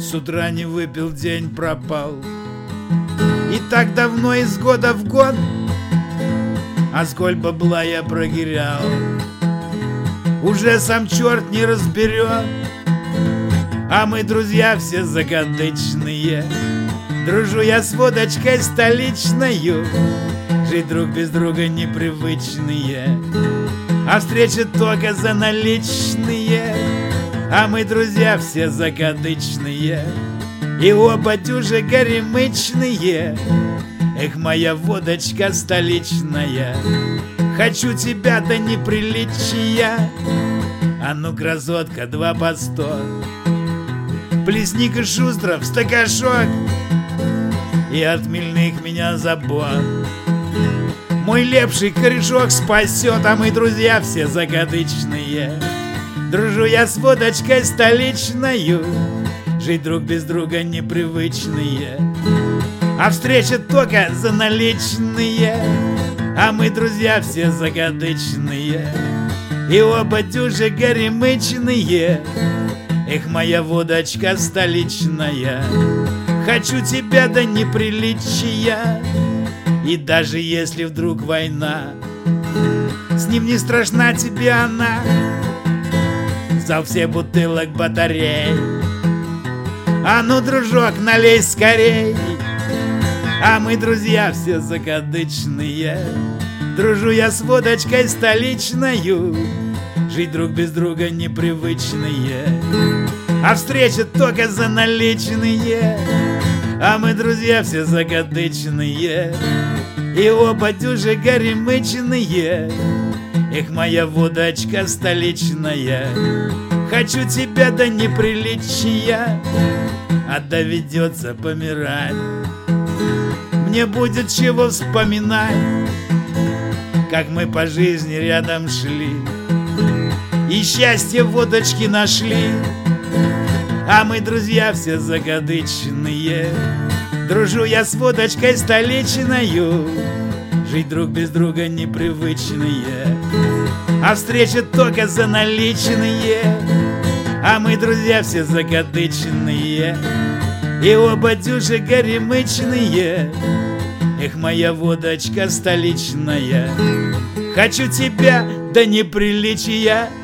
С утра не выпил, день пропал. И так давно из года в год, а сколь бабла я прогерял, уже сам черт не разберет. А мы, друзья, все закадычные. Дружу я с водочкой столичною. Жить друг без друга непривычные, а встречи только за наличные. А мы, друзья, все закадычные, и оба дюжи горемычные. Эх, моя водочка столичная, хочу тебя до неприличия. А ну, красотка, 2 по 100, плесни-ка шустро в стакашок, и от хмельных меня забот мой лепший корешок спасет. А мы, друзья, все закадычные. Дружу я с водочкой столичною. Жить друг без друга непривычные, а встреча только за наличные. А мы, друзья, все закадычные, и оба дюжи горемычные. Эх, моя водочка столичная, хочу тебя до неприличия. И даже если вдруг война, с ним не страшна тебе она. Зал все бутылок батарей, а ну, дружок, налей скорей. А мы, друзья, все закадычные. Дружу я с водочкой столичною. Жить друг без друга непривычные, а встреча только за наличные. А мы, друзья, все закадычные, и оба дюжи горемычные. Эх, моя водочка столичная, хочу тебя до неприличия. А доведется помирать, мне будет чего вспоминать, как мы по жизни рядом шли и счастье водочки нашли. А мы, друзья, все закадычные. Дружу я с водочкой столичною. Жить друг без друга непривычные, а встречи только за наличные. А мы, друзья, все закадычные, и оба дюжи горемычные. Эх, моя водочка столичная, хочу тебя до неприличия.